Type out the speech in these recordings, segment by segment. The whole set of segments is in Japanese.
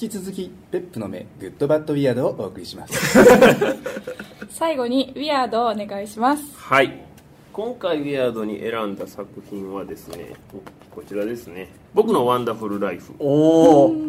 引き続きペップの目グッドバッドウィアードをお送りします最後にウィアードをお願いします。 はい、今回ウィアードに選んだ作品はですね、こちらですね、僕のワンダフルライフ。 おお。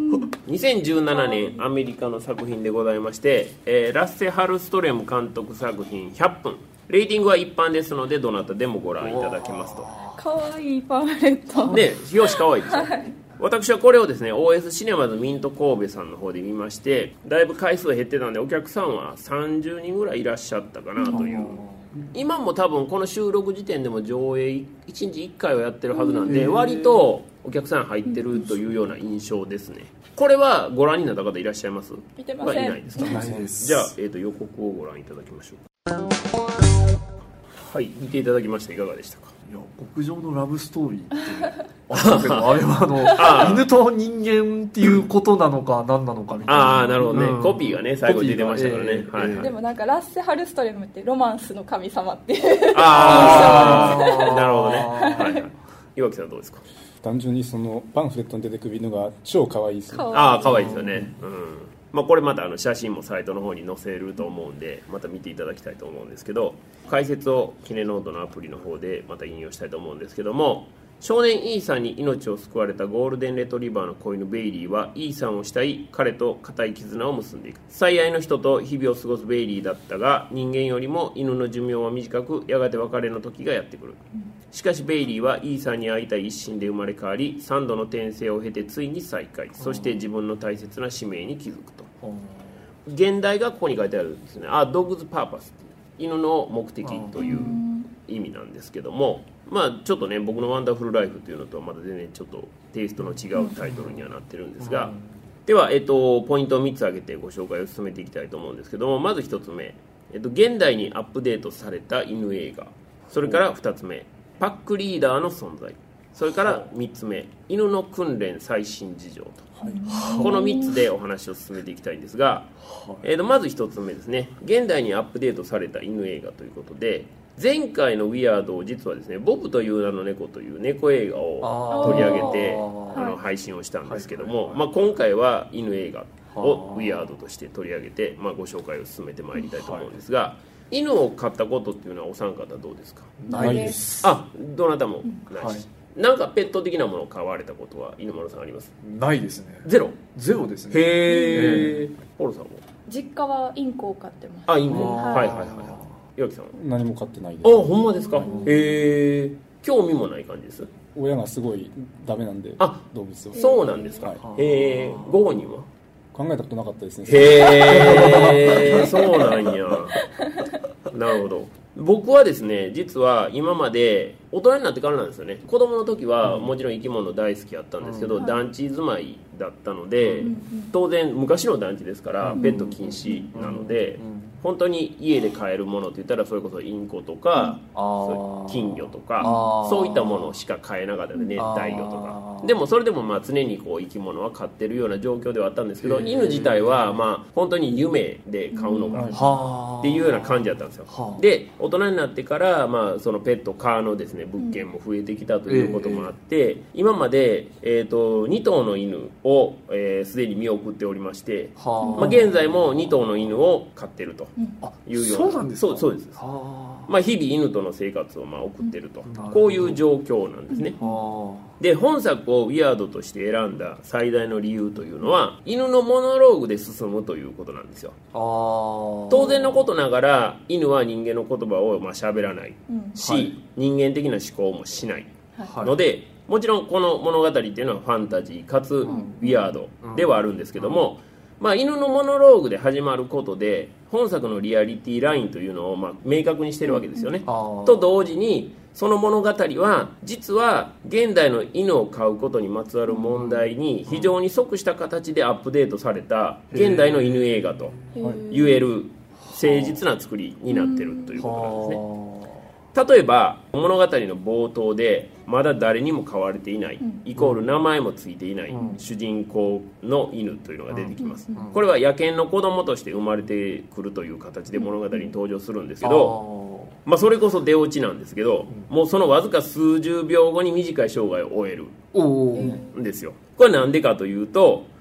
2017年アメリカの作品でございまして、ラッセ・ハルストレム監督作品100分。レーティングは一般ですのでどなたでもご覧いただけますと。 かわいいパンフレットで、表紙かわいいでしょ、はい、私はこれをですね OS シネマズミント神戸さんの方で見まして、だいぶ回数が減ってたんでお客さんは30人ぐらいいらっしゃったかなという。今も多分この収録時点でも上映1日1回はやってるはずなんで、割とお客さん入ってるというような印象ですね。これはご覧になった方いらっしゃいます？ 見てません。 いないですか？ ないです。 じゃあ、予告をご覧いただきましょう。はい、見ていただきましていかがでしたか？ いや、牧場のラブストーリーってあれは犬と人間っていうことなのか何なのかみたいな。 ああ、なるほどね、コピーがね最後に出てましたからね、はいはい、 でもなんかラッセ・ハルストレムってロマンスの神様ってああなるほどね、はいはい、岩木さんどうですか？ 単純にそのパンフレットに出てくるのが超可愛いですよ。 ああ可愛いですよね、まあ、これまた写真もサイトの方に載せると思うんでまた見ていただきたいと思うんですけど、解説をキネノートのアプリの方でまた引用したいと思うんですけども、少年イーサンに命を救われたゴールデンレトリバーの子犬ベイリーはイーサンを慕い彼と固い絆を結んでいく。最愛の人と日々を過ごすベイリーだったが、人間よりも犬の寿命は短くやがて別れの時がやってくる。しかしベイリーはイーサンに会いたい一心で生まれ変わり、3度の転生を経てついに再会、そして自分の大切な使命に気づくと。現代がここに書いてあるんですね。ドッグズパーパス、犬の目的という意味なんですけども、まあちょっとね僕のワンダフルライフというのとはまた全然ちょっとテイストの違うタイトルにはなってるんですが、では、ポイントを3つ挙げてご紹介を進めていきたいと思うんですけども、まず1つ目、現代にアップデートされた犬映画、それから2つ目、パックリーダーの存在、それから3つ目、犬の訓練最新事情と、この3つでお話を進めていきたいんですが、まず1つ目ですね、現代にアップデートされた犬映画ということで、前回のウィアードを実はですね、ボブという名の猫という猫映画を取り上げて配信をしたんですけども、まあ、今回は犬映画をウィアードとして取り上げて、まあ、ご紹介を進めてまいりたいと思うんですが、犬を飼ったことっていうのはお三方どうですか？ ないです。 あ、どなたもないし、なんかペット的なものを飼われたことは犬丸さんあります？ ないですね。 ゼロですね。 へえ。ポロさんも？ 実家はインコを飼ってます。 あ、インコ、はいはいはい。岩木さんは？ 何も飼ってないです。 あ、ほんまですか？へえ。興味もない感じです？ 親がすごいダメなんで、動物を。 そうなんですか。へえ。ご本人は？ 考えたことなかったですね。 へえ、そうなんや。なるほど。僕はですね、実は今まで大人になってからなんですよね。子供の時はもちろん生き物大好きやったんですけど、団地住まいだったので、当然昔の団地ですからペット禁止なので、本当に家で飼えるものって言ったらそれこそインコとか金魚とかそういったものしか飼えなかったので、熱帯魚とか。でもそれでもまあ常にこう生き物は飼ってるような状況ではあったんですけど、犬自体はまあ本当に夢で飼うのがっていうような感じだったんですよ。で大人になってからまあそのペット飼うのですね、物件も増えてきたということもあって、今まで2頭の犬をすでに見送っておりまして、まあ現在も2頭の犬を飼ってるというような。 そうなんですか？ そうです。まあ日々犬との生活をまあ送ってると、こういう状況なんですね。で本作をウィアードとして選んだ最大の理由というのは、犬のモノローグで進むということなんですよ。当然のことながら犬は人間の言葉をまあ喋らないし、人間的な思考もしないので、もちろんこの物語っていうのはファンタジーかつウィアードではあるんですけども、まあ、犬のモノローグで始まることで本作のリアリティラインというのをまあ明確にしてるわけですよね。と同時にその物語は実は現代の犬を飼うことにまつわる問題に非常に即した形でアップデートされた現代の犬映画と言える誠実な作りになってるということなんですね。例えば物語の冒頭でまだ誰にも飼われていないイコール名前もついていない主人公の犬というのが出てきます。これは野犬の子供として生まれてくるという形で物語に登場するんですけど、まあそれこそ出落ちなんですけど、もうそのわずか数十秒後に短い生涯を終えるんですよ。これなんでかというと、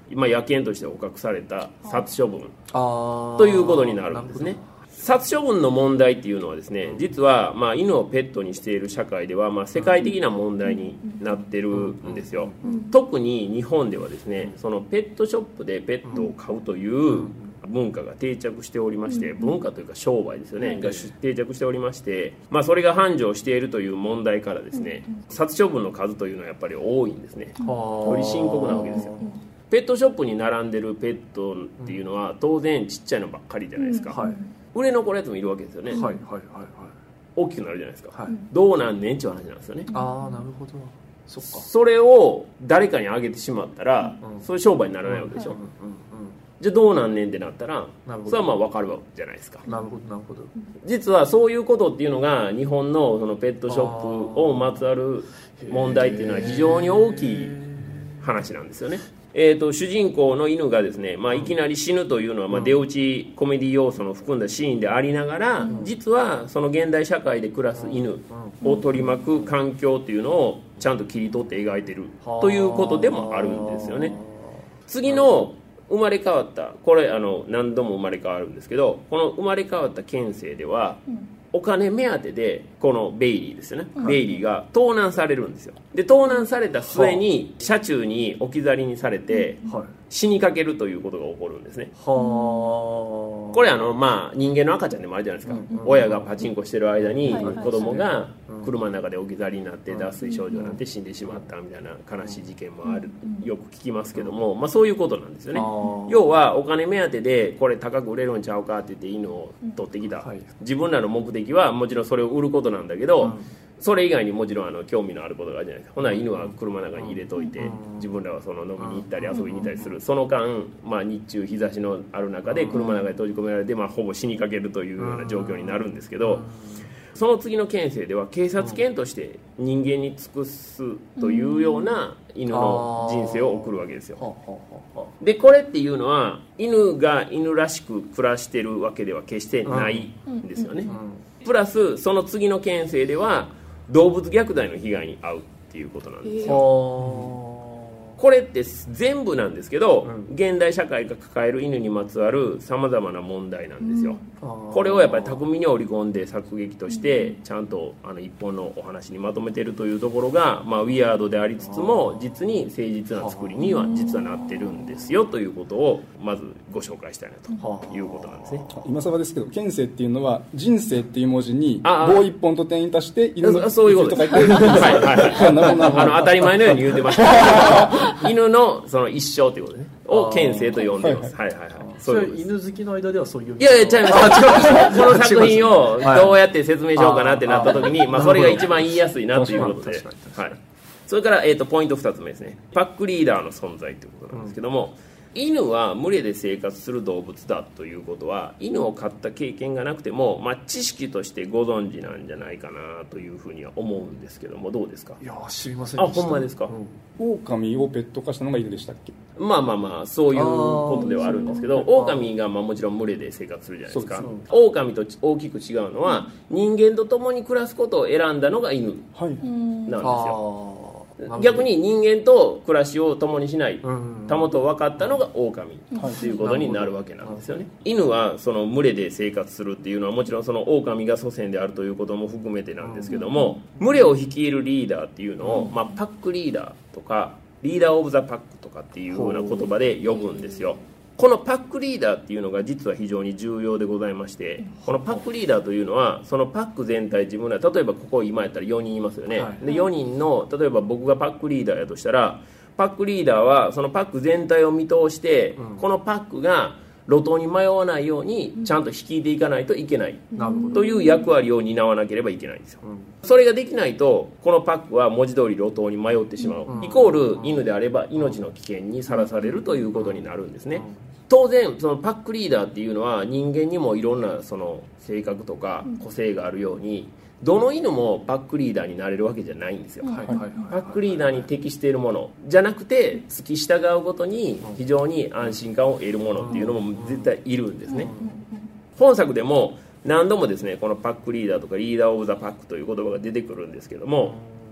野犬として捕獲された殺処分ということになるんですね。殺処分の問題っていうのはですね、実は犬をペットにしている社会では世界的な問題になってるんですよ。特に日本ではですね、そのペットショップでペットを飼うという文化が定着しておりまして、文化というか商売ですよね、が定着しておりまして、それが繁盛しているという問題からですね、殺処分の数というのはやっぱり多いんですね。より深刻なわけですよ。ペットショップに並んでるペットっていうのは当然ちっちゃいのばっかりじゃないですか。売れ残るやつもいるわけですよね。大きくなるじゃないですか。どうなんねんっていう話なんですよね。 なるほど。 それを誰かにあげてしまったら、そういう商売にならないわけでしょ。じゃあどうなんねんってなったら、それは分かるわけじゃないですか。 なるほど。 実はそういうことっていうのが日本のそのペットショップをまつわる問題っていうのは非常に大きい話なんですよね。主人公の犬がですね、いきなり死ぬというのは出落ちコメディ要素の含んだシーンでありながら、実はその現代社会で暮らす犬を取り巻く環境というのをちゃんと切り取って描いてるということでもあるんですよね。次の生まれ変わった、これ何度も生まれ変わるんですけど、この生まれ変わった県政では、お金目当てでこのベイリーですよね、ベイリーが盗難されるんですよ。で盗難された末に車中に置き去りにされて死にかけるということが起こるんですね。これ人間の赤ちゃんでもあるじゃないですか。親がパチンコしてる間に子供が車の中で置き去りになって脱水症状になって死んでしまったみたいな悲しい事件もある、よく聞きますけども、そういうことなんですよね。要はお金目当てでこれ高く売れるんちゃうかって言って犬を取ってきた、自分らの目的はもちろんそれを売ることなんだけど、それ以外にもちろん興味のあることがあるじゃないですか。ほな犬は車の中に入れといて、自分らはその飲みに行ったり遊びに行ったりする。その間、日中日差しのある中で車の中で閉じ込められて、ほぼ死にかけるというような状況になるんですけど、その次の県政では警察犬として人間に尽くすというような犬の人生を送るわけですよ。でこれっていうのは犬が犬らしく暮らしてるわけでは決してないんですよね。プラスその次の県政では動物虐待の被害に遭うっていうことなんですよ。これって全部なんですけど、現代社会が抱える犬にまつわるさまざまな問題なんですよ。これをやっぱり巧みに織り込んで作劇としてちゃんと一本のお話にまとめているというところが、ウィアードでありつつも実に誠実な作りには実はなってるんですよということをまずご紹介したいなということなんですね。 今更ですけど、県政っていうのは人生っていう文字に棒一本と点に足して犬のそういうことです。当たり前のように言うてました犬のその一生ということねを県政と呼んでます。 それ犬好きの間ではそういう、 いやちゃいます。この作品をどうやって説明しようかなってなった時にそれが一番言いやすいなということで、それからポイント2つ目ですね。パックリーダーの存在ということなんですけども、犬は群れで生活する動物だということは犬を飼った経験がなくても、知識としてご存知なんじゃないかなというふうには思うんですけども、どうですか？ いや知りませんでした。 ほんまですか？ 狼をペット化したのが犬でしたっけ？ そういうことではあるんですけど、狼がもちろん群れで生活するじゃないですか。狼と大きく違うのは、人間と共に暮らすことを選んだのが犬なんですよ。逆に人間と暮らしを共にしないたもとを分かったのが狼ということになるわけなんですよね。犬はその群れで生活するっていうのはもちろんその狼が祖先であるということも含めてなんですけども、群れを率いるリーダーっていうのを、パックリーダーとかリーダーオブザパックとかっていうふうな言葉で呼ぶんですよ。このパックリーダーっていうのが実は非常に重要でございまして、このパックリーダーというのはそのパック全体、自分ら例えばここ今やったら4人いますよね、で4人の例えば僕がパックリーダーやとしたら、パックリーダーはそのパック全体を見通して、このパックが路頭に迷わないようにちゃんと率いていかないといけないという役割を担わなければいけないんですよ。それができないとこのパックは文字通り路頭に迷ってしまう、イコール犬であれば命の危険にさらされるということになるんですね。当然そのパックリーダーっていうのは人間にもいろんなその性格とか個性があるように、どの犬もパックリーダーになれるわけじゃないんですよ。パックリーダーに適しているものじゃなくて、付き従うごとに非常に安心感を得るものっていうのも絶対いるんですね。本作でも何度もですね、このパックリーダーとかリーダーオブザパックという言葉が出てくるんですけども、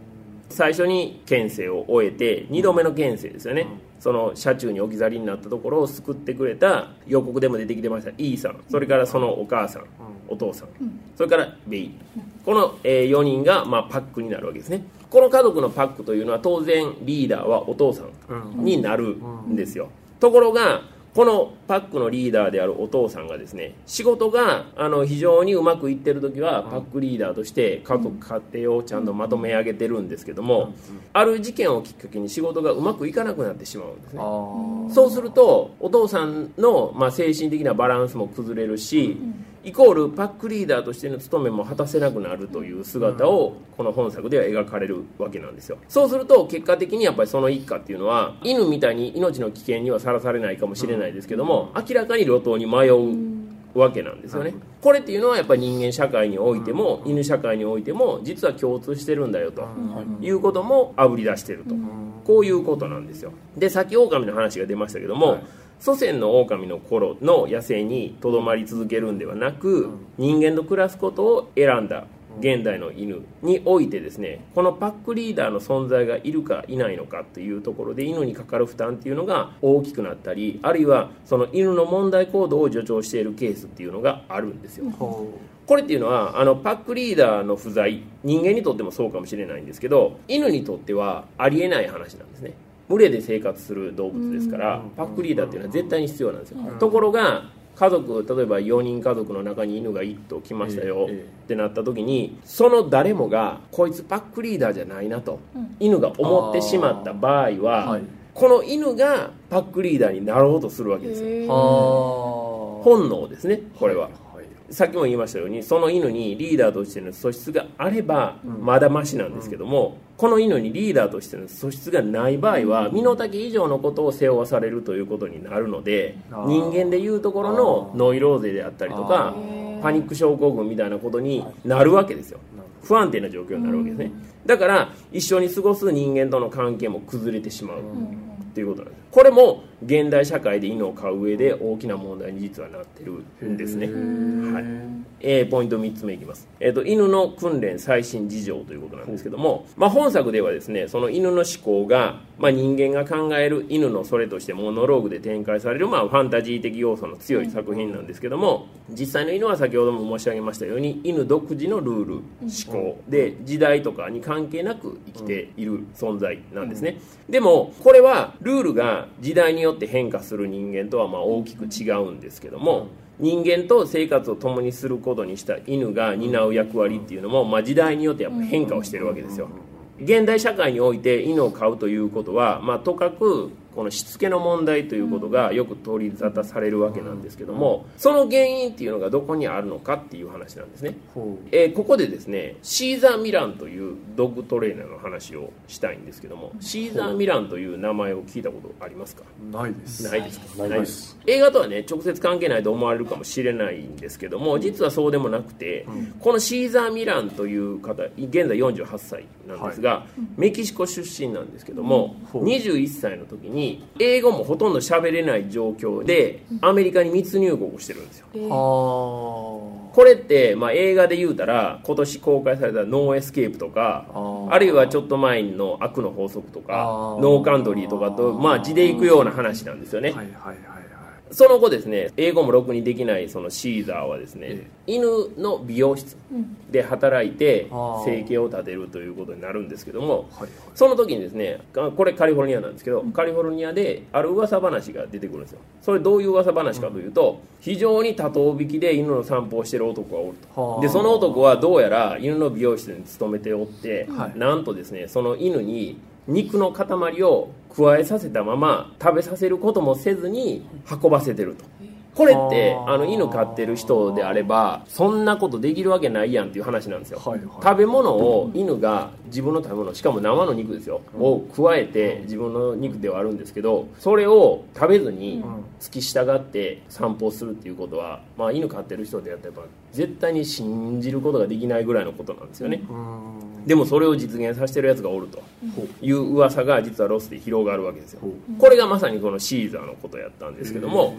最初に検生を終えて2度目の検生ですよね、その車中に置き去りになったところを救ってくれた、予告でも出てきてました E さん、それからそのお母さん、お父さん、それからベイ、この4人がパックになるわけですね。この家族のパックというのは当然リーダーはお父さんになるんですよ。ところがこのパックのリーダーであるお父さんがですね、仕事が非常にうまくいってる時はパックリーダーとして家族家庭をちゃんとまとめ上げてるんですけども、ある事件をきっかけに仕事がうまくいかなくなってしまうんですね。そうするとお父さんの精神的なバランスも崩れるし、イコールパックリーダーとしての務めも果たせなくなるという姿をこの本作では描かれるわけなんですよ。そうすると結果的にやっぱりその一家っていうのは犬みたいに命の危険にはさらされないかもしれないですけども、明らかに路頭に迷うわけなんですよね。これっていうのはやっぱり人間社会においても犬社会においても実は共通してるんだよということもあぶり出してると、こういうことなんですよ。で、さっき狼の話が出ましたけども、祖先の狼の頃の野生にとどまり続けるんではなく、人間と暮らすことを選んだ現代の犬においてですね、このパックリーダーの存在がいるかいないのかというところで犬にかかる負担っていうのが大きくなったり、あるいはその犬の問題行動を助長しているケースっていうのがあるんですよ。これっていうのはパックリーダーの不在、人間にとってもそうかもしれないんですけど、犬にとってはありえない話なんですね。群れで生活する動物ですから、パックリーダーっていうのは絶対に必要なんですよ。ところが家族、例えば4人家族の中に犬が1頭来ましたよってなった時に、その誰もがこいつパックリーダーじゃないなと犬が思ってしまった場合は、この犬がパックリーダーになろうとするわけですよ。本能ですね、これは。さっきも言いましたように、その犬にリーダーとしての素質があればまだマシなんですけども、この犬にリーダーとしての素質がない場合は身の丈以上のことを背負わされるということになるので、人間でいうところのノイローゼであったりとかパニック症候群みたいなことになるわけですよ。不安定な状況になるわけですね。だから一緒に過ごす人間との関係も崩れてしまうっていうことなんです。これも現代社会で犬を飼う上で大きな問題に実はなってるんですね。ポイント3つ目いきます。犬の訓練最新事情ということなんですけども、本作ではですね、その犬の思考が、人間が考える犬のそれとしてモノローグで展開される、ファンタジー的要素の強い作品なんですけども、実際の犬は先ほども申し上げましたように犬独自のルール、思考で時代とかに関係なく生きている存在なんですね。でもこれはルールが時代によって変化する人間とは大きく違うんですけども、人間と生活を共にすることにした犬が担う役割っていうのも、時代によってやっぱ変化をしているわけですよ。現代社会において犬を飼うということは、とかくこのしつけの問題ということがよく取り沙汰されるわけなんですけども、その原因っていうのがどこにあるのかっていう話なんですね。ここでですね、シーザー・ミランというドッグトレーナーの話をしたいんですけども、シーザー・ミランという名前を聞いたことありますか？ ないです。 ないですか？ないです。映画とはね直接関係ないと思われるかもしれないんですけども、実はそうでもなくて、このシーザー・ミランという方、現在48歳なんですが、メキシコ出身なんですけども、21歳の時に英語もほとんど喋れない状況でアメリカに密入国してるんですよ。これって、映画で言うたら今年公開されたノーエスケープとか、あるいはちょっと前の悪の法則とかノーカントリーとかと地でいくような話なんですよね。その後ですね、英語もろくにできないそのシーザーはですね、犬の美容室で働いて生計を立てるということになるんですけども、その時にですね、これカリフォルニアなんですけど、カリフォルニアである噂話が出てくるんですよ。それどういう噂話かというと、非常に多頭引きで犬の散歩をしている男がおると。でその男はどうやら犬の美容室に勤めておって、なんとですね、その犬に肉の塊を加えさせたまま食べさせることもせずに運ばせてると。これって犬飼ってる人であればそんなことできるわけないやんっていう話なんですよ。食べ物を犬が自分の食べ物、しかも生の肉ですよ、を加えて自分の肉ではあるんですけど、それを食べずに付き従って散歩するっていうことは、犬飼ってる人でやったら絶対に信じることができないぐらいのことなんですよね。でもそれを実現させてるやつがおるという噂が実はロスで広がるわけですよ。これがまさにこのシーザーのことやったんですけども、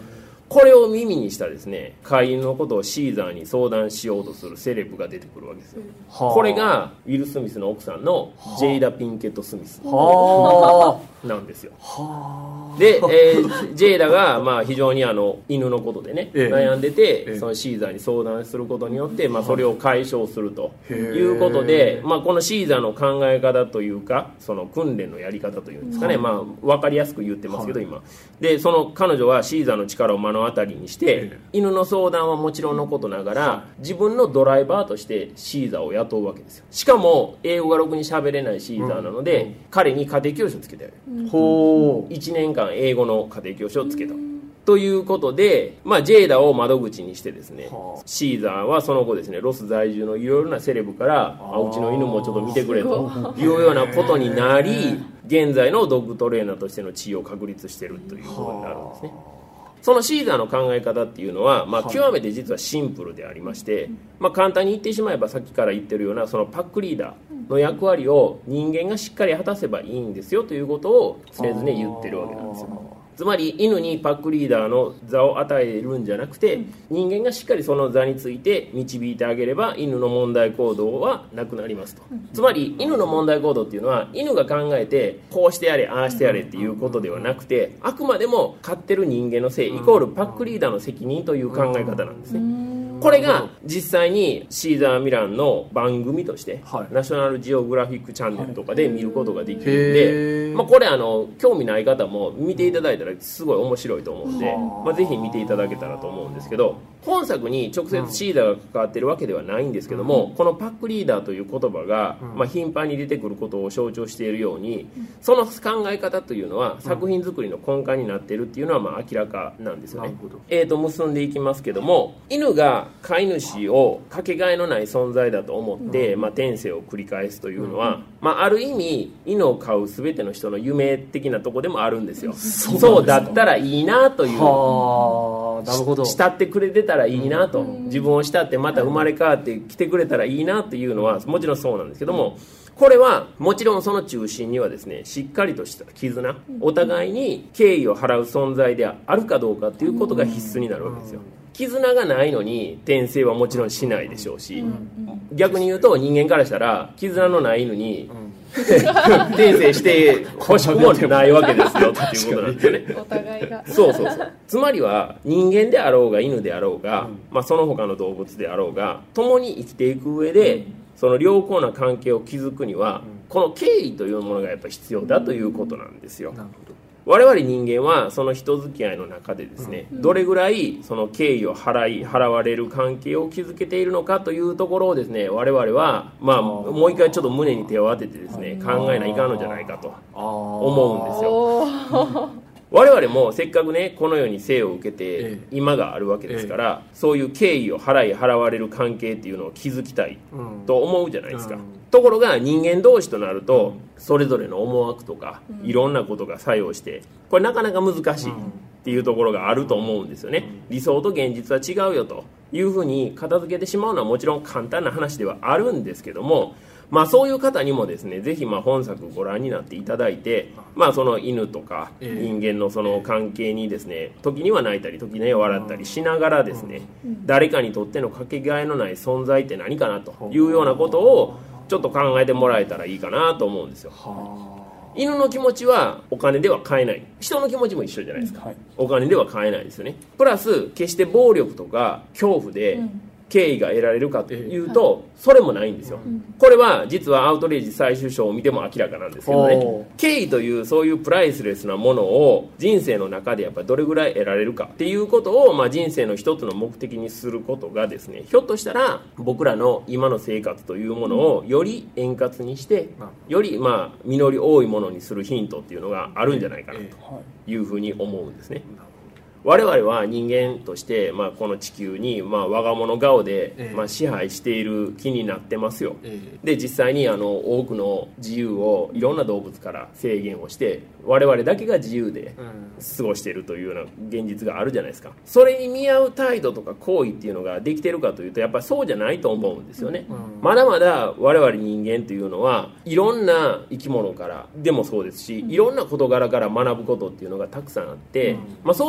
これを耳にしたですね、飼い犬のことをシーザーに相談しようとするセレブが出てくるわけですよ。これがウィル・スミスの奥さんのジェイダ・ピンケット・スミスなんですよ。で、ジェイダが非常に犬のことでね、悩んでて、そのシーザーに相談することによって、それを解消するということで、このシーザーの考え方というか、その訓練のやり方というんですかね、分かりやすく言ってますけど、今でその彼女はシーザーの力を目の当たりにして、犬の相談はもちろんのことながら、自分のドライバーとしてシーザーを雇うわけですよ。しかも英語がろくに喋れないシーザーなので、彼に家庭教師をつけてある。1年間英語の家庭教師をつけたということで、ジェイダを窓口にしてですね、シーザーはその後ですね、ロス在住のいろいろなセレブからうちの犬もちょっと見てくれというようなことになり、現在のドッグトレーナーとしての地位を確立しているということになるんですね。そのシーザーの考え方っていうのは、極めて実はシンプルでありまして、簡単に言ってしまえばさっきから言ってるようなそのパックリーダーの役割を人間がしっかり果たせばいいんですよということを常々言ってるわけなんですよ。つまり犬にパックリーダーの座を与えるんじゃなくて、人間がしっかりその座について導いてあげれば犬の問題行動はなくなりますと。つまり犬の問題行動っていうのは犬が考えてこうしてやれああしてやれっていうことではなくて、あくまでも飼ってる人間のせいイコールパックリーダーの責任という考え方なんですね。これが実際にシーザー・ミランの番組として、ナショナルジオグラフィックチャンネルとかで見ることができるんで、これ興味ない方も見ていただいたらすごい面白いと思うんで、ぜひ見ていただけたらと思うんですけど、本作に直接シーザーが関わってるわけではないんですけども、このパックリーダーという言葉が、頻繁に出てくることを象徴しているように、その考え方というのは作品作りの根幹になっているっていうのは明らかなんですよね。結んでいきますけども、犬が飼い主をかけがえのない存在だと思って、転生を繰り返すというのは、ある意味犬を飼う全ての人の夢的なとこでもあるんですよ。そうだったらいいなという、慕ってくれてたらいいなと、自分を慕ってまた生まれ変わって来てくれたらいいなというのはもちろんそうなんですけども、これはもちろんその中心にはですね、しっかりとした絆、お互いに敬意を払う存在であるかどうかということが必須になるわけですよ。絆がないのに転生はもちろんしないでしょうし、逆に言うと人間からしたら絆のない犬に転生して欲しくもないわけですよっていうことなんですよね。 お互いがそうつまりは人間であろうが犬であろうが、その他の動物であろうが共に生きていく上で、その良好な関係を築くには、この敬意というものがやっぱり必要だということなんですよ。我々人間はその人付き合いの中でですね、どれぐらいその敬意を払われる関係を築けているのかというところをですね、我々はもう一回ちょっと胸に手を当ててですね、考えないかんのじゃないかと思うんですよ。我々もせっかくねこの世に生を受けて今があるわけですから、そういう敬意を払われる関係っていうのを築きたいと思うじゃないですか。ところが人間同士となると、それぞれの思惑とかいろんなことが作用して、これなかなか難しいっていうところがあると思うんですよね。理想と現実は違うよというふうに片付けてしまうのはもちろん簡単な話ではあるんですけども、そういう方にもですね、ぜひ本作ご覧になっていただいて、その犬とか人間のその関係にですね、時には泣いたり時には笑ったりしながらですね、誰かにとってのかけがえのない存在って何かなというようなことをちょっと考えてもらえたらいいかなと思うんですよ。犬の気持ちはお金では買えない。人の気持ちも一緒じゃないですか。お金では買えないですよね。プラス決して暴力とか恐怖で敬意が得られるかというと、それもないんですよ。これは実はアウトレイジ最終章を見ても明らかなんですけどね、敬意というそういうプライスレスなものを人生の中でやっぱりどれぐらい得られるかっていうことを、人生の一つの目的にすることがですね、ひょっとしたら僕らの今の生活というものをより円滑にして、より実り多いものにするヒントっていうのがあるんじゃないかなというふうに思うんですね。我々は人間として、この地球に、我が物顔で、支配している気になってますよ。で実際に多くの自由をいろんな動物から制限をして、我々だけが自由で過ごしているというような現実があるじゃないですか。それに見合う態度とか行為っていうのができてるかというと、やっぱりそうじゃないと思うんですよね。まだまだ我々人間というのはいろんな生き物からでもそうですし、いろんな事柄から学ぶことっていうのがたくさんあって、そういったこと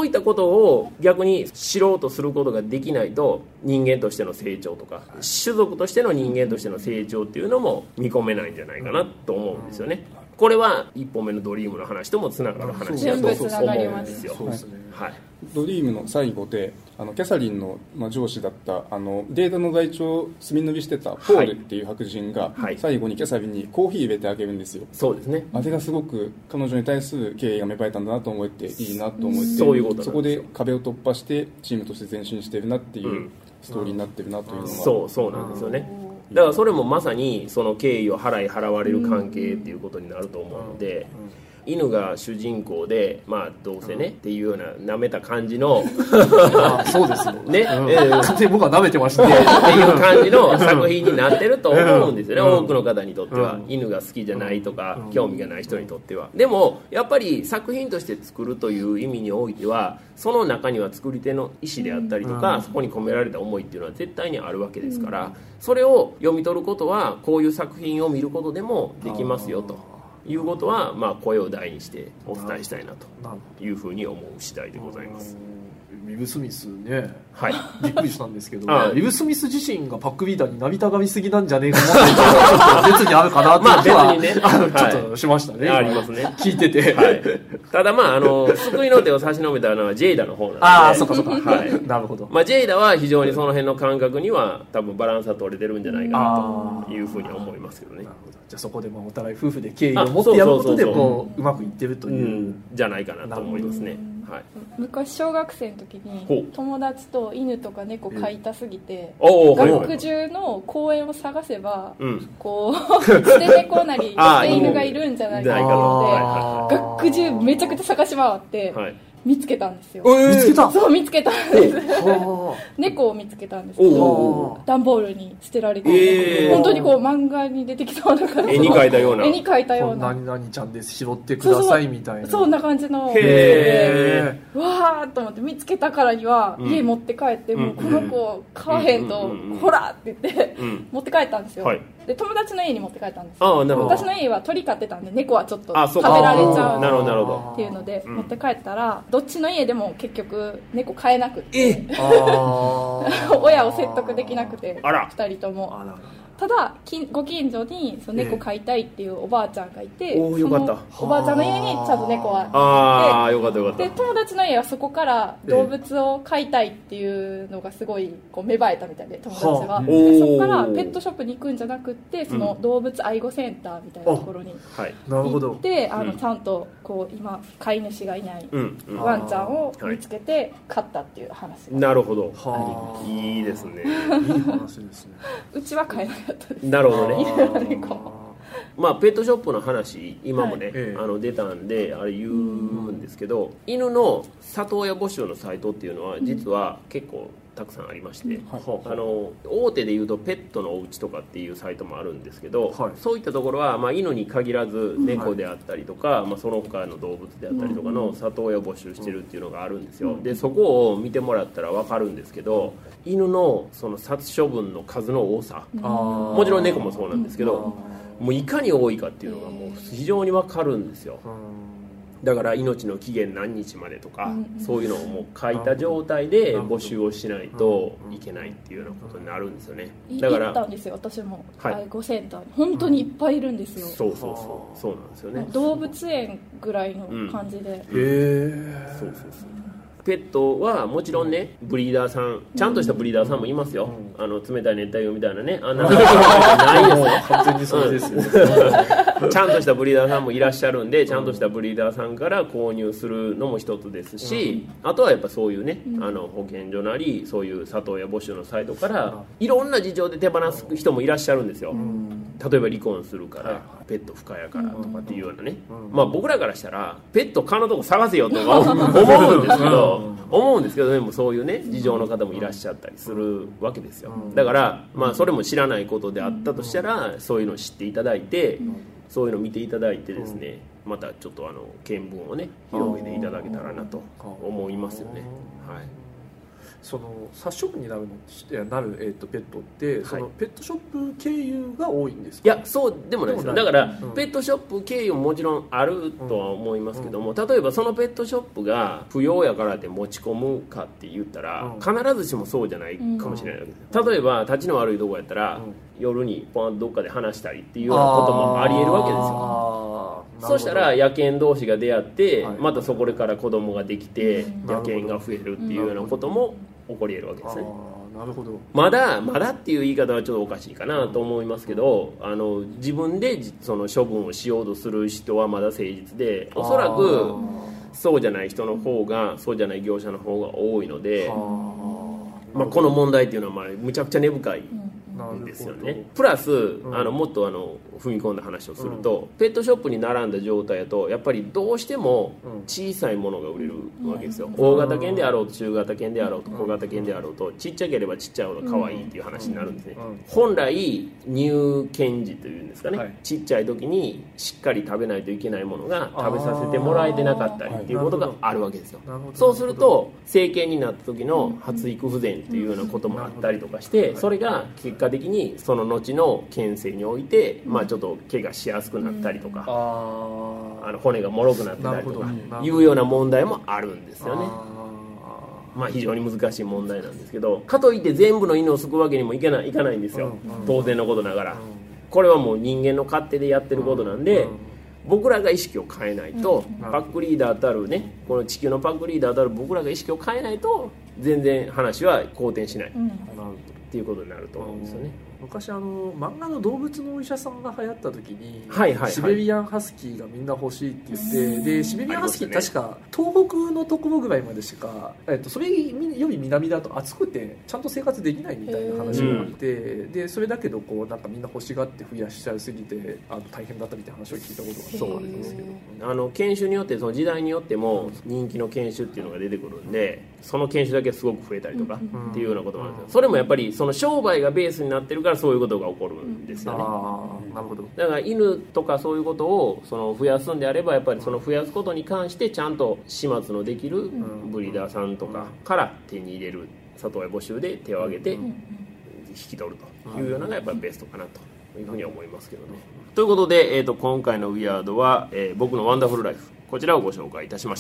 ことを逆に知ろうとすることができないと、人間としての成長とか種族としての人間としての成長っていうのも見込めないんじゃないかなと思うんですよね。これは1本目のドリームの話ともつながる話だと思うんですよ。はい、 ドリームの最後でキャサリンの、上司だったデータの台帳を墨塗りしてたポールっていう白人が、最後にキャサリンにコーヒー入れてあげるんですよ。 そうですね。 あれがすごく彼女に対する敬意が芽生えたんだなと思っていいなと思って、 そういうことなんですよ。 そこで壁を突破してチームとして前進してるなっていうストーリーになってるなというのは、 そうなんですよね。だからそれもまさにその敬意を払われる関係っていうことになると思うので、犬が主人公で、どうせねっていうような舐めた感じのそうですよね、 完全に僕は舐めてましたねっていう感じの作品になってると思うんですよね、多くの方にとっては。犬が好きじゃないとか興味がない人にとっては。でもやっぱり作品として作るという意味においては、その中には作り手の意思であったりとか、そこに込められた思いっていうのは絶対にあるわけですから、それを読み取ることはこういう作品を見ることでもできますよということは、声を大にしてお伝えしたいなというふうに思う次第でございます。 ウィル・スミスね、 はい、 びっくりしたんですけど、ウィル・スミス自身がパックビーターになりたがりすぎなんじゃねえかなって別にあるかなっていう気は、 別にね、 ちょっとしましたね、 ありますね、 聞いてて、 ただ救いの手を差し伸べたのはジェイダの方なんで、 そっかそっか、なるほど。 ジェイダは非常にその辺の感覚には多分バランスは取れてるんじゃないかなというふうには思いますけどね。 じゃあそこでお互い夫婦で敬意を持ってやることでうまくいってるという、 じゃないかなと思いますね。 昔小学生の時に友達と犬とか猫飼いたすぎて、学区中の公園を探せば、捨て猫なり捨て犬がいるんじゃないかと思って、学区中めちゃくちゃ探し回って見つけたんですよ。 見つけた？ そう、見つけたんです。猫を見つけたんですけど、段ボールに捨てられている、本当に漫画に出てきそうな感じ、 絵に描いたような、 何々ちゃんです、拾ってくださいみたいな、 そんな感じの、わーっと思って見つけたからには家持って帰って、もうこの子飼わへんとほらって言って持って帰ったんですよ。で、友達の家に持って帰ったんです。私の家は鳥飼ってたんで、猫はちょっと食べられちゃうっていうので持って帰ったら、どっちの家でも結局猫飼えなくて、親を説得できなくて、2人とも。ただご近所にその猫飼いたいっていうおばあちゃんがいて、 よかった。 おばあちゃんの家にちゃんと猫はよかったよかった。 で、友達の家はそこから動物を飼いたいっていうのがすごい芽生えたみたいで、友達は。で、そこからペットショップに行くんじゃなくって、その動物愛護センターみたいなところに行って、ちゃんと今飼い主がいないワンちゃんを見つけて飼ったっていう話が。 なるほど。いいですね。 いい話ですね。 うちは飼えなかったです。 なるほどね。ペットショップの話今もね、出たんであれ言うんですけど、犬の里親募集のサイトっていうのは実は結構たくさんありまして、大手でいうとペットのおうちとかっていうサイトもあるんですけど、そういったところは、犬に限らず猫であったりとか、その他の動物であったりとかの里親を募集してるっていうのがあるんですよ。で、そこを見てもらったら分かるんですけど、犬のその殺処分の数の多さ、もちろん猫もそうなんですけど、もういかに多いかっていうのがもう非常に分かるんですよ。だから命の期限何日までとか、そういうのをもう書いた状態で募集をしないといけないっていうようなことになるんですよね。だから行ったんですよ、 私も愛護センターに本当にいっぱいいるんですよ。 そうなんですよね。 動物園ぐらいの感じで、 そうペットはもちろんね、ブリーダーさん、ちゃんとしたブリーダーさんもいますよ。冷たい熱帯魚みたいなね、あんなないですよ。 完全にそうですよ。 ちゃんとしたブリーダーさんもいらっしゃるんで、ちゃんとしたブリーダーさんから購入するのも一つですし、あとはやっぱそういうね、保健所なりそういう里親募集のサイトからいろんな事情で手放す人もいらっしゃるんですよ。例えば離婚するから、ペット不可やからとかっていうようなね、僕らからしたらペット可のとこ探せよとか思うんですけど、でもそういうね事情の方もいらっしゃったりするわけですよ。だからそれも知らないことであったとしたら、そういうのを知っていただいて、そういうのを見ていただいてですね、またちょっと見聞をね広げていただけたらなと思いますよね。 その殺処分になるペットって、そのペットショップ経由が多いんですか？ いや、そうでもないですよ。だから、ペットショップ経由ももちろんあるとは思いますけども、例えばそのペットショップが不要やからって持ち込むかって言ったら、必ずしもそうじゃないかもしれないわけです。例えば立ちの悪いとこやったら、夜にポンとどっかで話したりっていうようなこともあり得るわけですよ。そしたら野犬同士が出会って、またそこから子供ができて、野犬が増えるっていうようなことも起こり得るわけですね。 なるほど。 まだっていう言い方はちょっとおかしいかなと思いますけど、自分でその処分をしようとする人はまだ誠実で、おそらくそうじゃない人の方が、そうじゃない業者の方が多いので、この問題っていうのはむちゃくちゃ根深いんですよね。プラスもっと踏み込んだ話をすると、ペットショップに並んだ状態だとやっぱりどうしても小さいものが売れるわけですよ。大型犬であろうと中型犬であろうと小型犬であろうと、ちっちゃければちっちゃいほど可愛いっていう話になるんですね。本来入犬時というんですかね、ちっちゃい時にしっかり食べないといけないものが食べさせてもらえてなかったりっていうことがあるわけですよ。そうすると成犬になった時の発育不全っていうようなこともあったりとかして、それが結果的にその後の犬生において、ちょっと怪我しやすくなったりとか、骨が脆くなってたりとかいうような問題もあるんですよね。非常に難しい問題なんですけど、かといって全部の犬を救うわけにもいかないんですよ。当然のことながらこれはもう人間の勝手でやってることなんで、僕らが意識を変えないと、パックリーダーたるね、この地球のパックリーダーたる僕らが意識を変えないと全然話は好転しないっていうことになると思うんですよね。 昔漫画の動物のお医者さんが流行った時に、シベリアンハスキーがみんな欲しいって言って、でシベリアンハスキー確か東北のところぐらいまでしか、それより南だと暑くてちゃんと生活できないみたいな話があって、でそれだけどなんかみんな欲しがって増やしちゃいすぎて大変だったみたいな話を聞いたことがあるんですけど、 犬種によってその時代によっても人気の犬種っていうのが出てくるんで、その犬種だけすごく増えたりとかっていうようなこともあるんですよ。それもやっぱりその商売がベースになってるからそういうことが起こるんですよね。 なるほど。 だから犬とかそういうことを増やすんであれば、やっぱりその増やすことに関してちゃんと始末のできるブリーダーさんとかから手に入れる、里親募集で手を挙げて引き取るというようなのがやっぱりベストかなというふうに思いますけどね。ということで、今回のウィアードは、僕のワンダフルライフ、こちらをご紹介いたしました。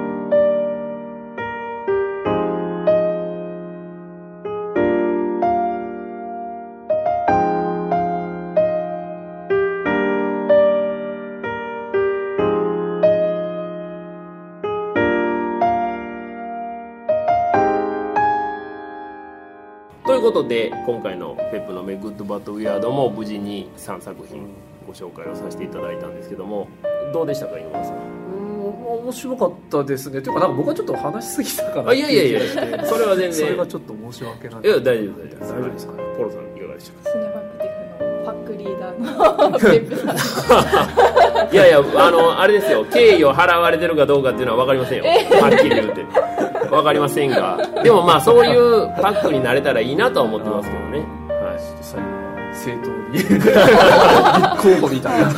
ということで、今回のペップのメグッドバッドウィアードも無事に3作品ご紹介をさせていただいたんですけども、どうでしたか、今村さん。 面白かったですね。というか、僕はちょっと話しすぎたかな。 いやそれは全然それがちょっと申し訳ない。 いや、大丈夫ですか。ポロさんいかがでしたか。 シネマクティフのパックリーダーのペップさんいやあれですよ、敬意を払われてるかどうかっていうのは分かりませんよ、はっきり言うて分かりませんが、でもそういうパックになれたらいいなとは思ってますけどね。 最後正当に立候補みたいな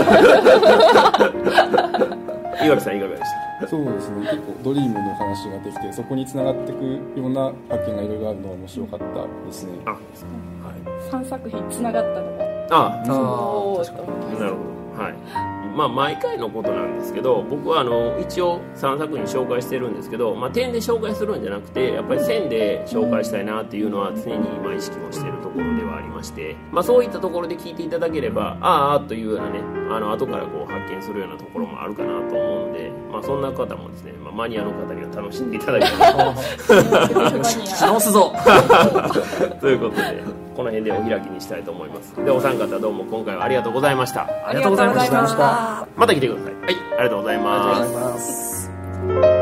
井原さんいかがでした？ そうですね、結構ドリームの話ができて、そこに繋がっていくような発見がいろいろあるのは面白かったですね。 3作品繋がったのがなるほど。はい。毎回のことなんですけど、僕は一応3作品紹介してるんですけど、点で紹介するんじゃなくて、やっぱり線で紹介したいなっていうのは常に意識もしているところではありまして、そういったところで聞いていただければ、というようなね、後から発見するようなところもあるかなと思うので、そんな方もですね、マニアの方には楽しんでいただければ直すぞということで、この辺でお開きにしたいと思います。で、お三方どうも今回はありがとうございました。 ありがとうございました。 また来てください。はい、ありがとうございます。